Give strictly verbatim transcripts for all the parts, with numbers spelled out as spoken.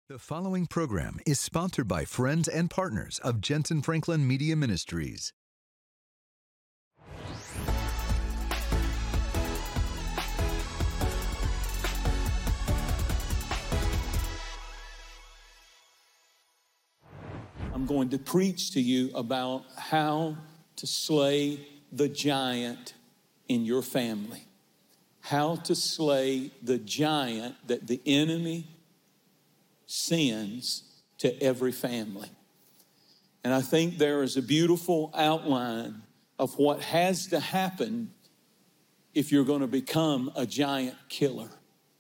The following program is sponsored by friends and partners of Jensen Franklin Media Ministries. I'm going to preach to you about how to slay the giant in your family. How to slay the giant that the enemy sends to every family. And I think there is a beautiful outline of what has to happen if you're going to become a giant killer.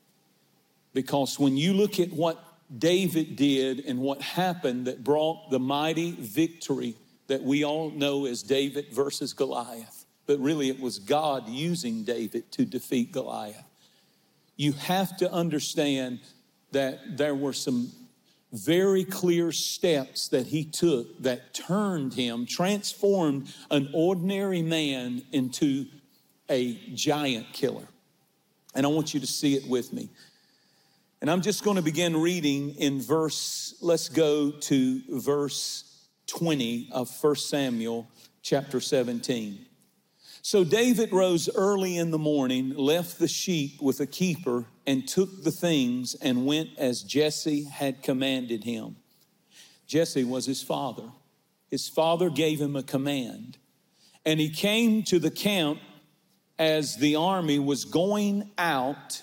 Because when you look at what David did and what happened that brought the mighty victory that we all know as David versus Goliath, but really it was God using David to defeat Goliath. You have to understand that there were some very clear steps that he took that turned him, transformed an ordinary man into a giant killer. And I want you to see it with me. And I'm just going to begin reading in verse, let's go to verse twenty of First Samuel chapter seventeen. So David rose early in the morning, left the sheep with a keeper, and took the things and went as Jesse had commanded him. Jesse was his father. His father gave him a command. And he came to the camp as the army was going out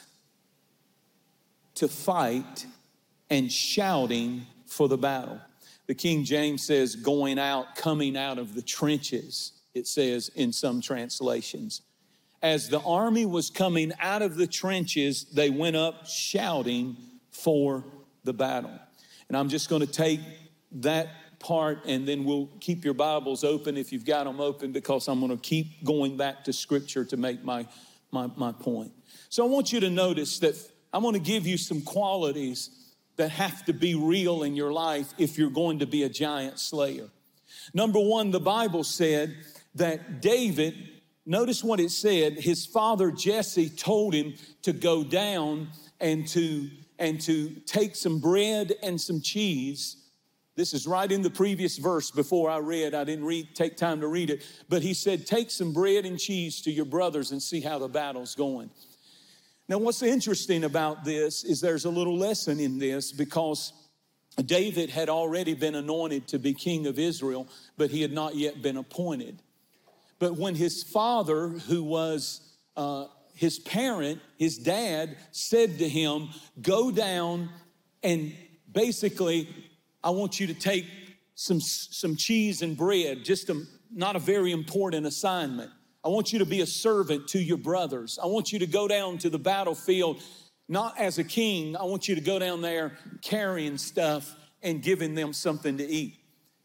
to fight and shouting for the battle. The King James says going out, coming out of the trenches. It says in some translations. As the army was coming out of the trenches, they went up shouting for the battle. And I'm just going to take that part and then we'll keep your Bibles open if you've got them open, because I'm going to keep going back to Scripture to make my, my, my point. So I want you to notice that I'm going to give you some qualities that have to be real in your life if you're going to be a giant slayer. Number one, the Bible said that David, notice what it said, his father Jesse told him to go down and to, and to take some bread and some cheese. This is right in the previous verse before I read. I didn't read, take time to read it. But he said, take some bread and cheese to your brothers and see how the battle's going. Now, what's interesting about this is there's a little lesson in this, because David had already been anointed to be king of Israel, but he had not yet been appointed. But when his father, who was uh, his parent, his dad, said to him, go down and basically, I want you to take some, some cheese and bread, just a, not a very important assignment. I want you to be a servant to your brothers. I want you to go down to the battlefield, not as a king. I want you to go down there carrying stuff and giving them something to eat.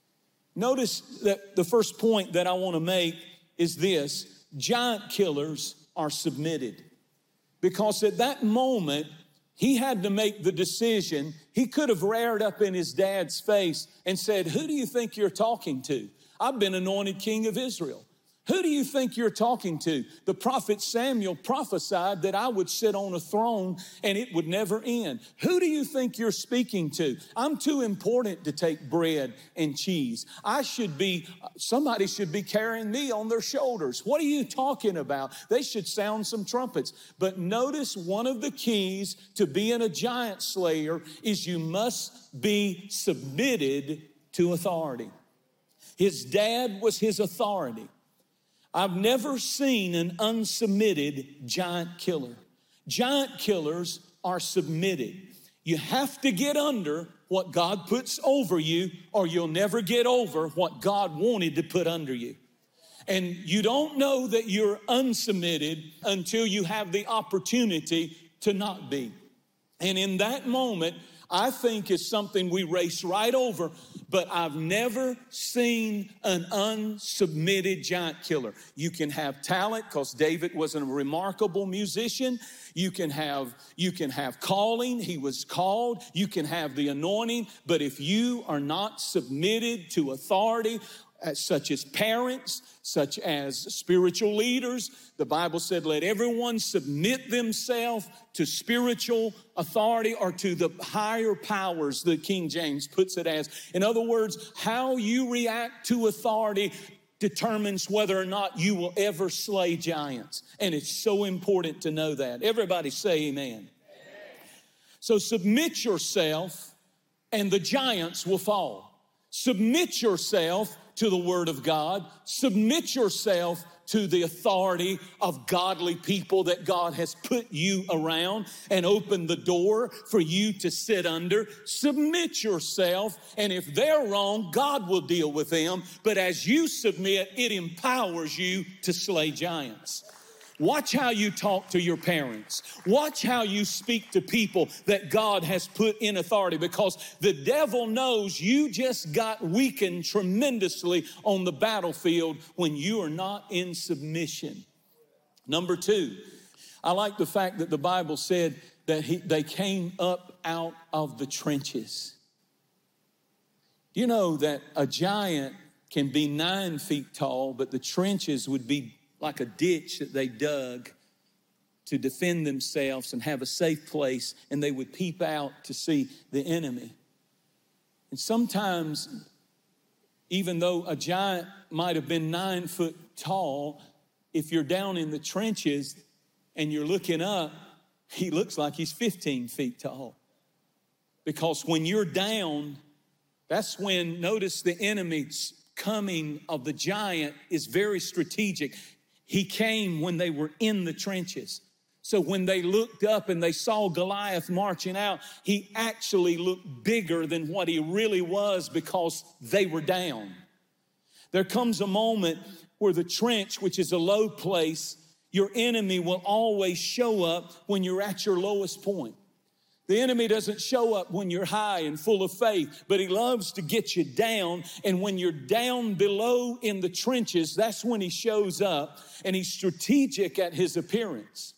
Notice that the first point that I want to make is this: giant killers are submitted. Because at that moment, he had to make the decision. He could have reared up in his dad's face and said, who do you think you're talking to? I've been anointed king of Israel. Who do you think you're talking to? The prophet Samuel prophesied that I would sit on a throne and it would never end. Who do you think you're speaking to? I'm too important to take bread and cheese. I should be, somebody should be carrying me on their shoulders. What are you talking about? They should sound some trumpets. But notice one of the keys to being a giant slayer is you must be submitted to authority. His dad was his authority. I've never seen an unsubmitted giant killer. Giant killers are submitted. You have to get under what God puts over you, or you'll never get over what God wanted to put under you. And you don't know that you're unsubmitted until you have the opportunity to not be. And in that moment, I think is something we race right over, but I've never seen an unsubmitted giant killer. You can have talent, because David was a remarkable musician. You can have, you can have calling. He was called. You can have the anointing. But if you are not submitted to authority, such as parents, such as spiritual leaders. The Bible said, let everyone submit themselves to spiritual authority or to the higher powers, the King James puts it as. In other words, how you react to authority determines whether or not you will ever slay giants. And it's so important to know that. Everybody say amen. Amen. So submit yourself and the giants will fall. Submit yourself to the Word of God. Submit yourself to the authority of godly people that God has put you around and opened the door for you to sit under. Submit yourself, and if they're wrong, God will deal with them. But as you submit, it empowers you to slay giants. Watch how you talk to your parents. Watch how you speak to people that God has put in authority, because the devil knows you just got weakened tremendously on the battlefield when you are not in submission. Number two, I like the fact that the Bible said that he, they came up out of the trenches. You know that a giant can be nine feet tall, but the trenches would be like a ditch that they dug to defend themselves and have a safe place, and they would peep out to see the enemy. And sometimes, even though a giant might have been nine foot tall, if you're down in the trenches and you're looking up, he looks like he's fifteen feet tall. Because when you're down, that's when, notice the enemy's coming of the giant is very strategic. He came when they were in the trenches. So when they looked up and they saw Goliath marching out, he actually looked bigger than what he really was because they were down. There comes a moment where the trench, which is a low place, your enemy will always show up when you're at your lowest point. The enemy doesn't show up when you're high and full of faith, but he loves to get you down. And when you're down below in the trenches, that's when he shows up, and he's strategic at his appearance.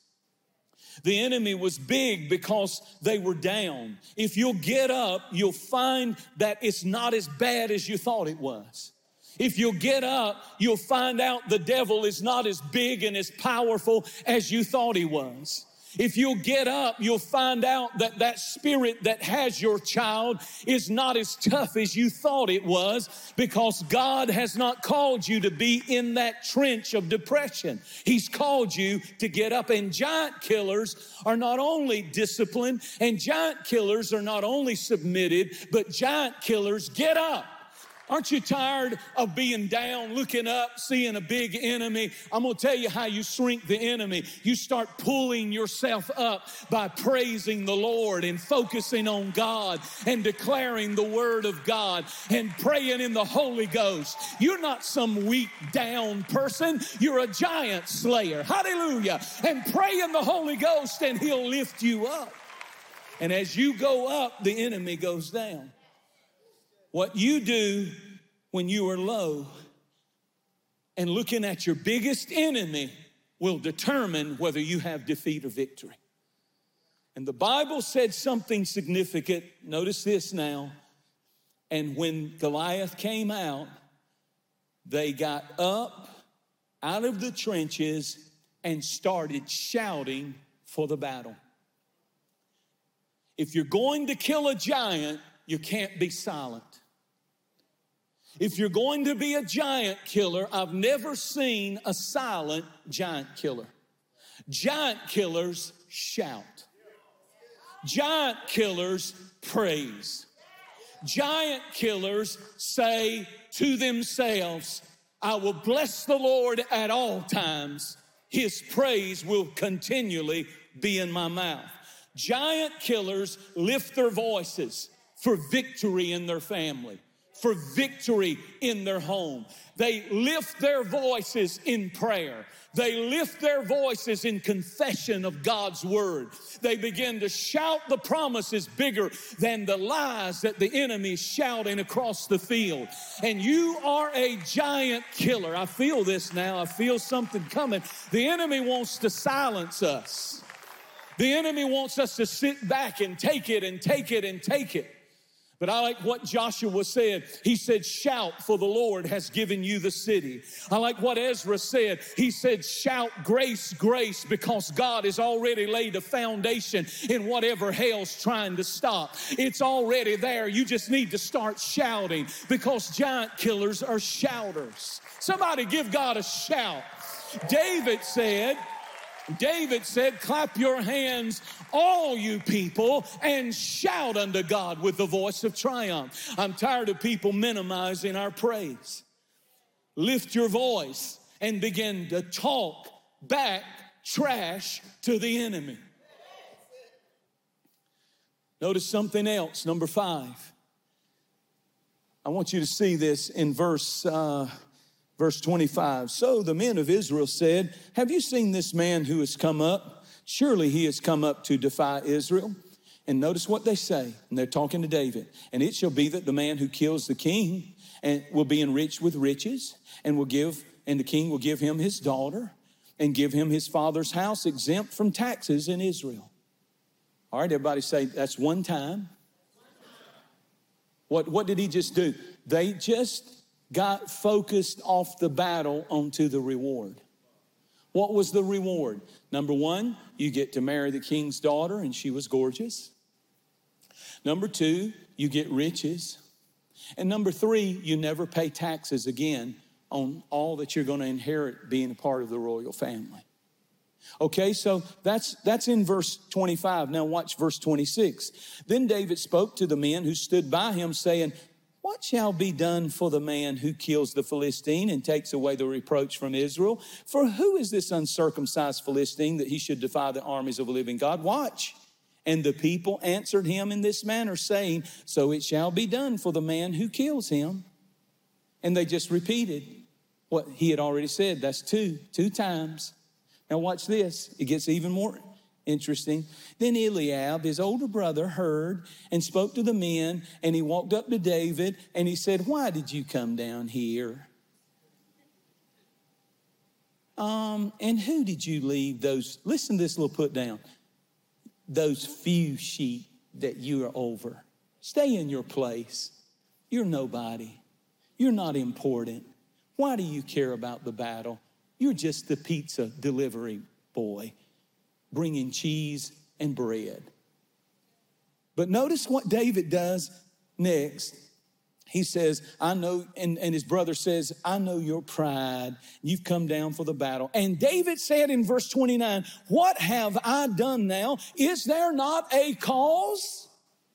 The enemy was big because they were down. If you'll get up, you'll find that it's not as bad as you thought it was. If you'll get up, you'll find out the devil is not as big and as powerful as you thought he was. If you'll get up, you'll find out that that spirit that has your child is not as tough as you thought it was, because God has not called you to be in that trench of depression. He's called you to get up. And giant killers are not only disciplined, and giant killers are not only submitted, but giant killers get up. Aren't you tired of being down, looking up, seeing a big enemy? I'm going to tell you how you shrink the enemy. You start pulling yourself up by praising the Lord and focusing on God and declaring the word of God and praying in the Holy Ghost. You're not some weak down person. You're a giant slayer. Hallelujah. And pray in the Holy Ghost and he'll lift you up. And as you go up, the enemy goes down. What you do when you are low and looking at your biggest enemy will determine whether you have defeat or victory. And the Bible said something significant. Notice this now. And when Goliath came out, they got up out of the trenches and started shouting for the battle. If you're going to kill a giant, you can't be silent. If you're going to be a giant killer, I've never seen a silent giant killer. Giant killers shout. Giant killers praise. Giant killers say to themselves, I will bless the Lord at all times. His praise will continually be in my mouth. Giant killers lift their voices for victory in their family, for victory in their home. They lift their voices in prayer. They lift their voices in confession of God's word. They begin to shout the promises bigger than the lies that the enemy is shouting across the field. And you are a giant killer. I feel this now. I feel something coming. The enemy wants to silence us. The enemy wants us to sit back and take it and take it and take it. But I like what Joshua said. He said, shout, for the Lord has given you the city. I like what Ezra said. He said, shout grace, grace, because God has already laid a foundation in whatever hell's trying to stop. It's already there. You just need to start shouting, because giant killers are shouters. Somebody give God a shout. David said, David said, clap your hands, all you people, and shout unto God with the voice of triumph. I'm tired of people minimizing our praise. Lift your voice and begin to talk back trash to the enemy. Notice something else, number five. I want you to see this in verse uh, Verse twenty-five, so the men of Israel said, have you seen this man who has come up? Surely he has come up to defy Israel. And notice what they say, and they're talking to David. And it shall be that the man who kills the king and will be enriched with riches, and will give, and the king will give him his daughter, and give him his father's house exempt from taxes in Israel. All right, everybody say, that's one time. What, what did he just do? They just got focused off the battle onto the reward. What was the reward? Number one, you get to marry the king's daughter, and she was gorgeous. Number two, you get riches. And number three, you never pay taxes again on all that you're going to inherit being a part of the royal family. Okay, so that's that's in verse twenty-five. Now watch verse twenty-six. Then David spoke to the men who stood by him, saying, what shall be done for the man who kills the Philistine and takes away the reproach from Israel? For who is this uncircumcised Philistine that he should defy the armies of a living God? Watch. And the people answered him in this manner, saying, so it shall be done for the man who kills him. And they just repeated what he had already said. That's two, two times. Now watch this. It gets even more interesting. Then Eliab, his older brother, heard and spoke to the men, and he walked up to David and he said, why did you come down here? Um, and who did you leave those, listen to this little put down, those few sheep that you are over? Stay in your place. You're nobody. You're not important. Why do you care about the battle? You're just the pizza delivery boy, bringing cheese and bread. But notice what David does next. He says, I know, and, and his brother says, I know your pride. You've come down for the battle. And David said in verse twenty-nine, what have I done now? Is there not a cause?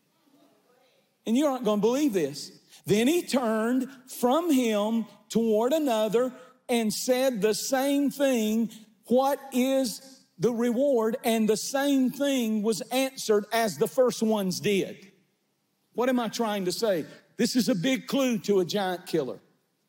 And you aren't going to believe this. Then he turned from him toward another and said the same thing. What is the reward? And the same thing was answered as the first ones did. What am I trying to say? This is a big clue to a giant killer.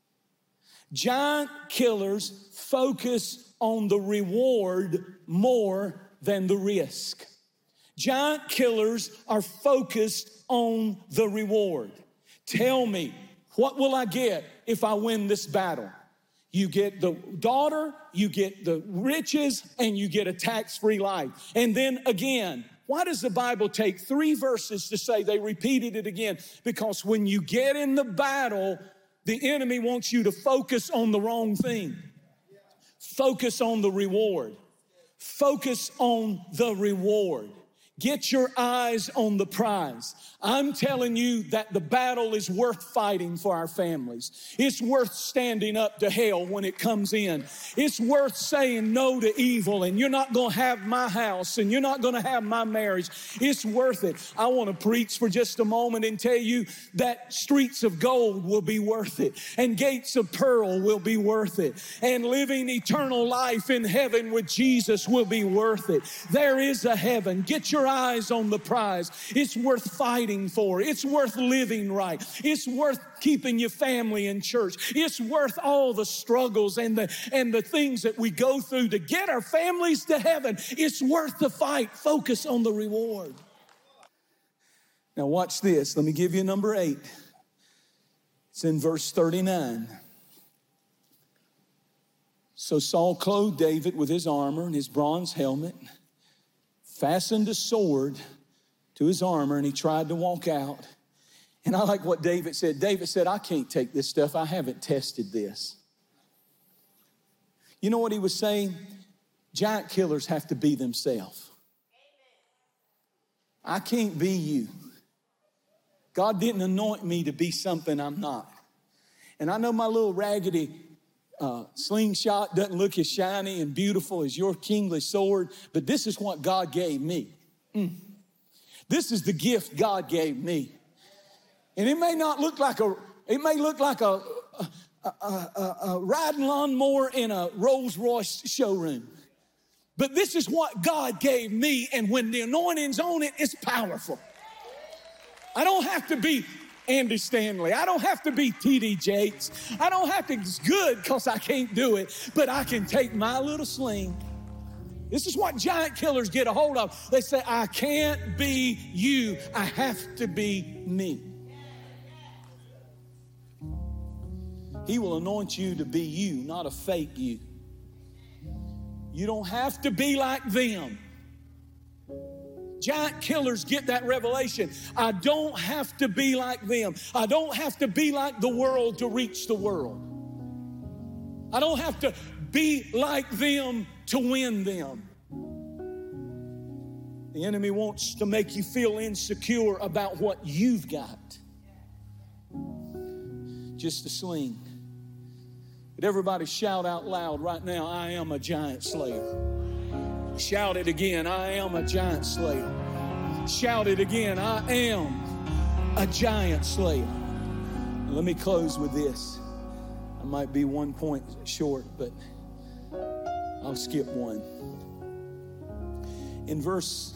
Giant killers focus on the reward more than the risk. Giant killers are focused on the reward. Tell me, what will I get if I win this battle? You get the daughter, you get the riches, and you get a tax-free life. And then again, why does the Bible take three verses to say they repeated it again? Because when you get in the battle, the enemy wants you to focus on the wrong thing. Focus on the reward. Focus on the reward. Get your eyes on the prize. I'm telling you that the battle is worth fighting for our families. It's worth standing up to hell when it comes in. It's worth saying no to evil, and you're not going to have my house, and you're not going to have my marriage. It's worth it. I want to preach for just a moment and tell you that streets of gold will be worth it, and gates of pearl will be worth it, and living eternal life in heaven with Jesus will be worth it. There is a heaven. Get your eyes on the prize. It's worth fighting for. It's worth living right. It's worth keeping your family in church. It's worth all the struggles and the and the things that we go through to get our families to heaven. It's worth the fight. Focus on the reward. Now watch this. Let me give you number eight. It's in verse thirty-nine. So Saul clothed David with his armor and his bronze helmet, fastened a sword to his armor, and he tried to walk out. And I like what David said. David said, I can't take this stuff. I haven't tested this. You know what he was saying? Giant killers have to be themselves. I can't be you. God didn't anoint me to be something I'm not. And I know my little raggedy uh, slingshot doesn't look as shiny and beautiful as your kingly sword, but this is what God gave me. Mm. This is the gift God gave me. And it may not look like a, it may look like a, a, a, a, a riding lawnmower in a Rolls Royce showroom. But this is what God gave me, and when the anointing's on it, it's powerful. I don't have to be Andy Stanley. I don't have to be T D Jakes. I don't have to, it's good because I can't do it, but I can take my little sling. This is what giant killers get a hold of. They say, I can't be you. I have to be me. He will anoint you to be you, not a fake you. You don't have to be like them. Giant killers get that revelation. I don't have to be like them. I don't have to be like the world to reach the world. I don't have to be like them to win them. The enemy wants to make you feel insecure about what you've got. Just a sling. But everybody shout out loud right now, I am a giant slayer. Shout it again, I am a giant slayer. Shout it again, I am a giant slayer. And let me close with this. I might be one point short, but I'll skip one. In verse,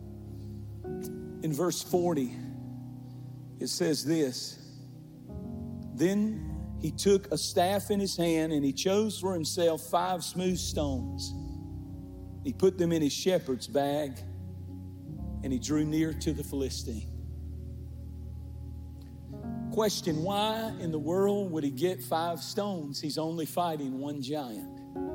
in verse forty, it says this. Then he took a staff in his hand and he chose for himself five smooth stones. He put them in his shepherd's bag and he drew near to the Philistine. Question, why in the world would he get five stones? He's only fighting one giant.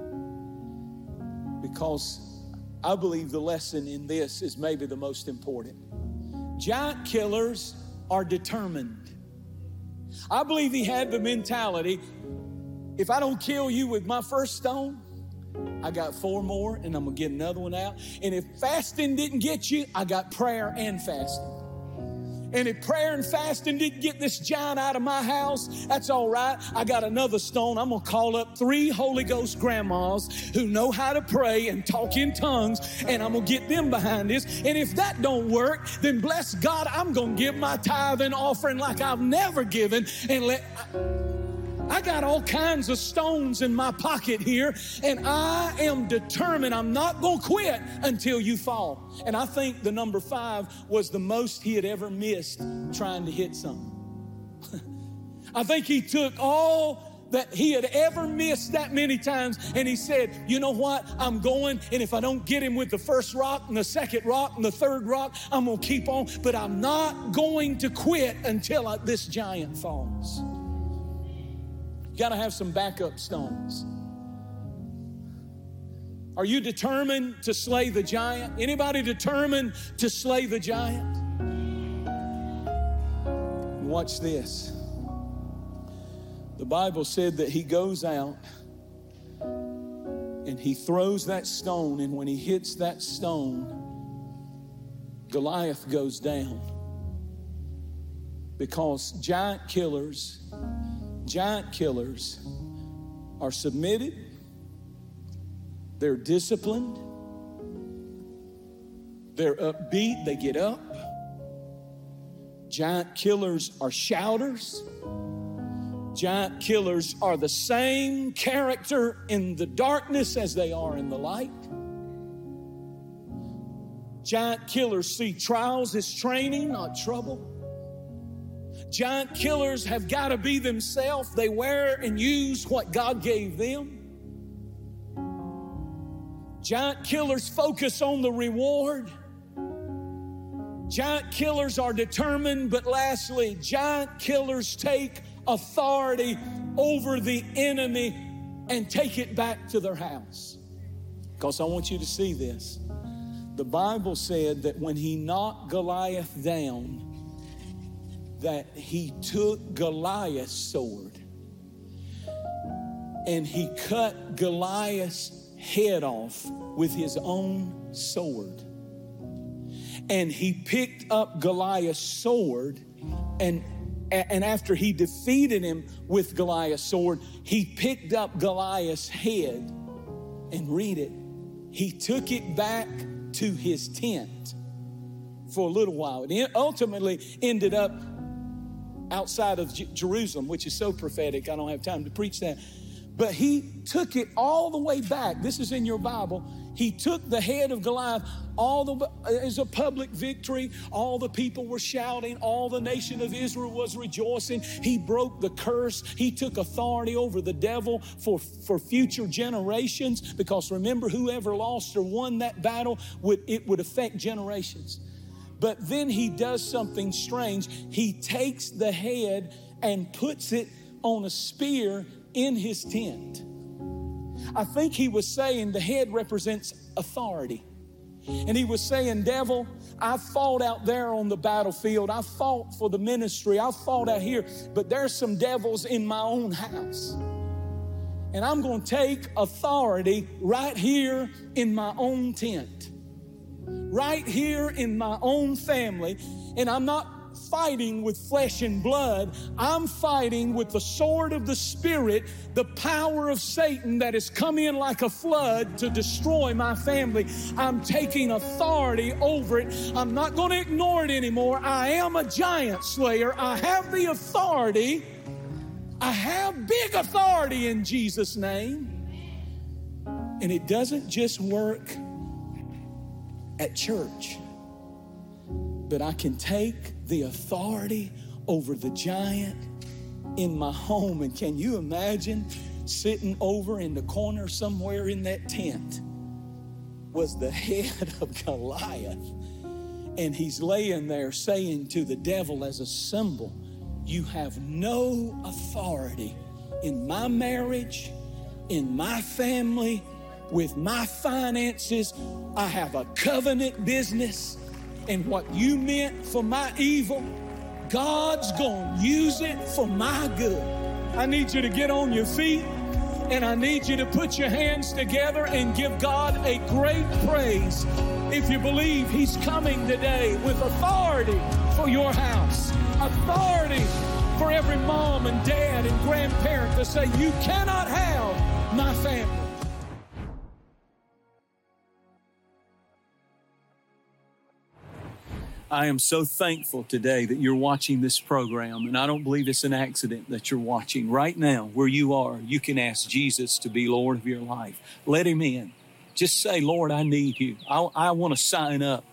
Because I believe the lesson in this is maybe the most important. Giant killers are determined. I believe he had the mentality, if I don't kill you with my first stone, I got four more and I'm gonna get another one out. And if fasting didn't get you, I got prayer and fasting. And if prayer and fasting didn't get this giant out of my house, that's all right. I got another stone. I'm going to call up three Holy Ghost grandmas who know how to pray and talk in tongues, and I'm going to get them behind this. And if that don't work, then bless God, I'm going to give my tithe and offering like I've never given. And let I got all kinds of stones in my pocket here, and I am determined I'm not going to quit until you fall. And I think the number five was the most he had ever missed trying to hit something. I think he took all that he had ever missed that many times, and he said, you know what, I'm going, and if I don't get him with the first rock and the second rock and the third rock, I'm going to keep on, but I'm not going to quit until I, this giant falls. You got to have some backup stones. Are you determined to slay the giant? Anybody determined to slay the giant? Watch this. The Bible said that he goes out and he throws that stone, and when he hits that stone, Goliath goes down. Because giant killers Giant killers are submitted, they're disciplined, they're upbeat, they get up. Giant killers are shouters. Giant killers are the same character in the darkness as they are in the light. Giant killers see trials as training, not trouble. Giant killers have got to be themselves. They wear and use what God gave them. Giant killers focus on the reward. Giant killers are determined, but lastly, giant killers take authority over the enemy and take it back to their house. Because I want you to see this. The Bible said that when he knocked Goliath down, that he took Goliath's sword and he cut Goliath's head off with his own sword. And he picked up Goliath's sword, and, and after he defeated him with Goliath's sword, he picked up Goliath's head, and read it, he took it back to his tent for a little while. It ultimately ended up outside of J- Jerusalem, which is so prophetic, I don't have time to preach that. But he took it all the way back. This is in your Bible. He took the head of Goliath, all the, as a public victory. All the people were shouting. All the nation of Israel was rejoicing. He broke the curse. He took authority over the devil for, for future generations. Because remember, whoever lost or won that battle, would it would affect generations. But then he does something strange. He takes the head and puts it on a spear in his tent. I think he was saying the head represents authority. And he was saying, devil, I fought out there on the battlefield. I fought for the ministry. I fought out here. But there's some devils in my own house. And I'm going to take authority right here in my own tent. Right here in my own family. And I'm not fighting with flesh and blood. I'm fighting with the sword of the Spirit, the power of Satan that has come in like a flood to destroy my family. I'm taking authority over it. I'm not going to ignore it anymore. I am a giant slayer. I have the authority. I have big authority in Jesus' name. And it doesn't just work at church, but I can take the authority over the giant in my home. And can you imagine sitting over in the corner somewhere in that tent was the head of Goliath. And he's laying there saying to the devil as a symbol, you have no authority in my marriage, in my family, with my finances. I have a covenant business. And what you meant for my evil, God's going to use it for my good. I need you to get on your feet, and I need you to put your hands together and give God a great praise if you believe He's coming today with authority for your house, authority for every mom and dad and grandparent to say, you cannot have my family. I am so thankful today that you're watching this program, and I don't believe it's an accident that you're watching. Right now, where you are, you can ask Jesus to be Lord of your life. Let Him in. Just say, Lord, I need you. I, I want to sign up.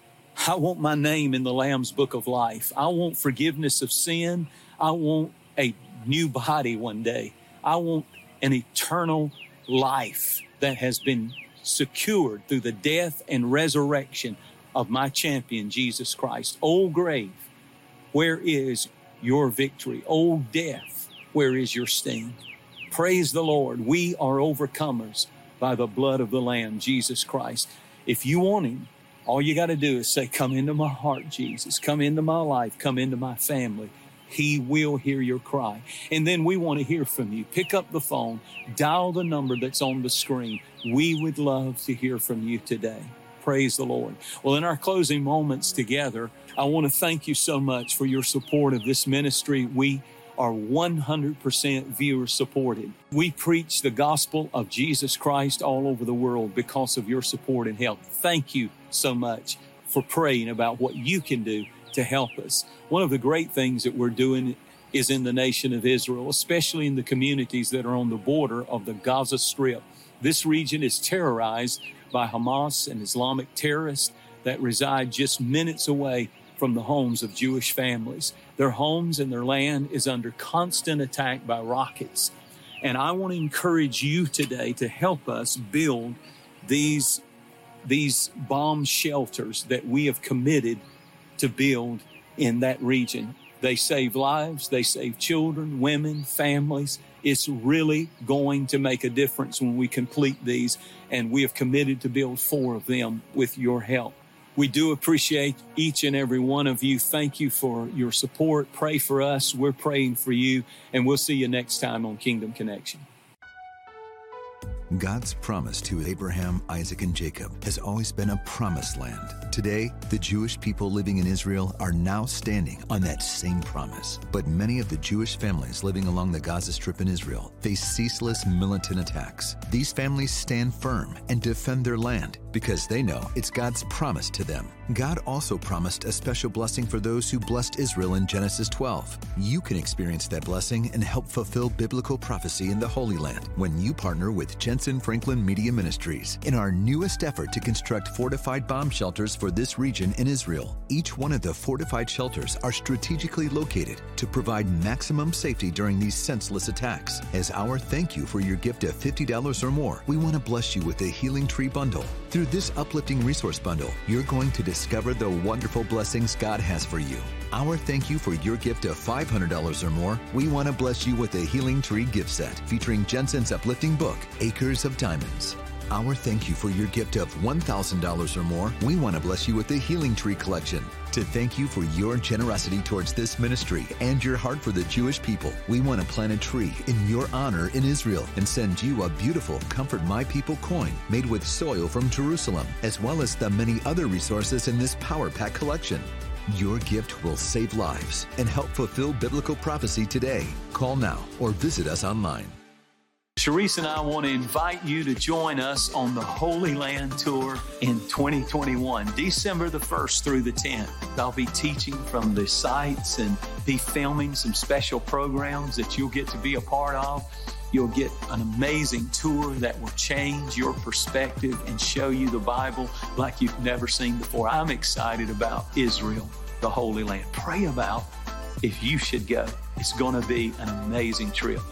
I want my name in the Lamb's Book of Life. I want forgiveness of sin. I want a new body one day. I want an eternal life that has been secured through the death and resurrection of my champion, Jesus Christ. O grave, where is your victory? O death, where is your sting? Praise the Lord. We are overcomers by the blood of the Lamb, Jesus Christ. If you want Him, all you got to do is say, come into my heart, Jesus. Come into my life. Come into my family. He will hear your cry. And then we want to hear from you. Pick up the phone. Dial the number that's on the screen. We would love to hear from you today. Praise the Lord. Well, in our closing moments together, I want to thank you so much for your support of this ministry. We are one hundred percent viewer supported. We preach the gospel of Jesus Christ all over the world because of your support and help. Thank you so much for praying about what you can do to help us. One of the great things that we're doing is in the nation of Israel, especially in the communities that are on the border of the Gaza Strip. This region is terrorized by Hamas and Islamic terrorists that reside just minutes away from the homes of Jewish families. Their homes and their land is under constant attack by rockets. And I want to encourage you today to help us build these, these bomb shelters that we have committed to build in that region. They save lives, they save children, women, families. It's really going to make a difference when we complete these, and we have committed to build four of them with your help. We do appreciate each and every one of you. Thank you for your support. Pray for us. We're praying for you. And we'll see you next time on Kingdom Connection. God's promise to Abraham, Isaac, and Jacob has always been a promised land. Today, the Jewish people living in Israel are now standing on that same promise. But many of the Jewish families living along the Gaza Strip in Israel face ceaseless militant attacks. These families stand firm and defend their land because they know it's God's promise to them. God also promised a special blessing for those who blessed Israel in Genesis twelve. You can experience that blessing and help fulfill biblical prophecy in the Holy Land when you partner with Jensen Franklin Media Ministries in our newest effort to construct fortified bomb shelters for this region in Israel. Each one of the fortified shelters are strategically located to provide maximum safety during these senseless attacks. As our thank you for your gift of fifty dollars or more, we want to bless you with the Healing Tree Bundle. Through this uplifting resource bundle, you're going to discover the wonderful blessings God has for you. Our thank you for your gift of five hundred dollars or more, we want to bless you with a Healing Tree gift set featuring Jensen's uplifting book, Acres of Diamonds. Our thank you for your gift of one thousand dollars or more, we want to bless you with the Healing Tree collection. To thank you for your generosity towards this ministry and your heart for the Jewish people, we want to plant a tree in your honor in Israel and send you a beautiful Comfort My People coin made with soil from Jerusalem, as well as the many other resources in this Power Pack collection. Your gift will save lives and help fulfill biblical prophecy today. Call now or visit us online. Sharice and I want to invite you to join us on the Holy Land Tour in twenty twenty-one, December the first through the tenth. I'll be teaching from the sites and be filming some special programs that you'll get to be a part of. You'll get an amazing tour that will change your perspective and show you the Bible like you've never seen before. I'm excited about Israel, the Holy Land. Pray about if you should go. It's going to be an amazing trip.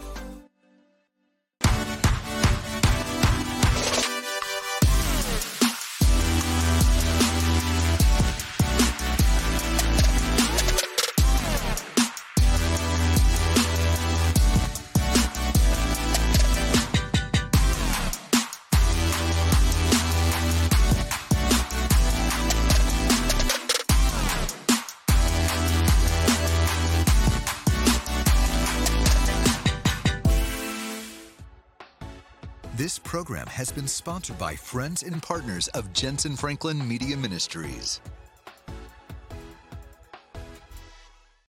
This program has been sponsored by friends and partners of Jensen Franklin Media Ministries.